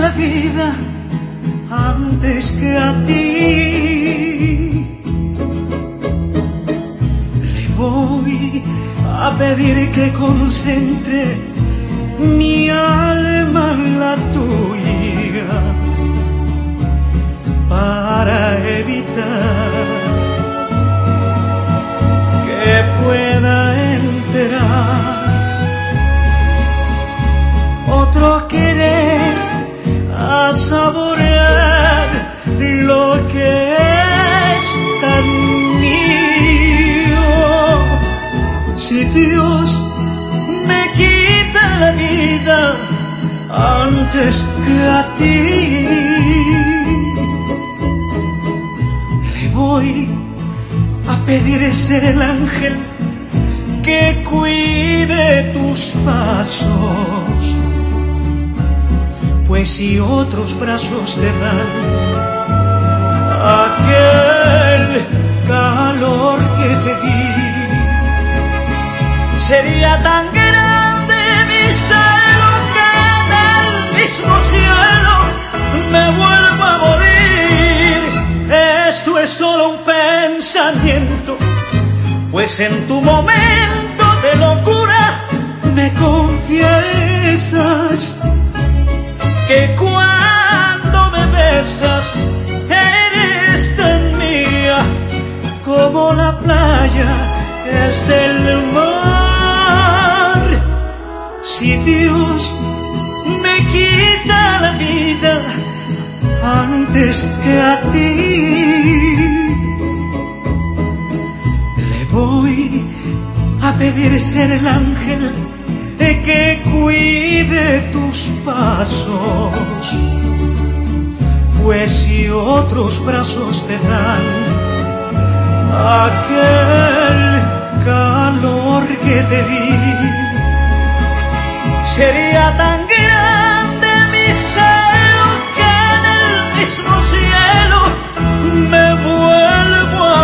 la vida antes que a ti. Le voy a pedir que concentre mi alma en la tuya para evitar que pueda enterar otro querer, a saborear lo que es tan mío. Si Dios me quita la vida antes que a ti, le voy a pedir ser el ángel que cuide tus pasos, pues si otros brazos te dan aquel calor que te di, sería tan grande mi celo que en el mismo cielo me vuelvo a morir. Esto es solo un pensamiento, pues en tu momento de locura me confiesas que cuando me besas eres tan mía como la playa es del mar. Si Dios me quita la vida antes que a ti, le voy a pedir ser el ángel que cuide tus pasos, pues si otros brazos te dan aquel calor que te di, sería tan grande mi celo que en el mismo cielo me vuelvo a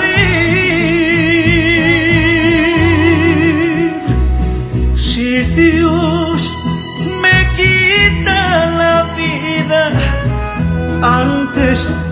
morir. Si Dios me quita la vida antes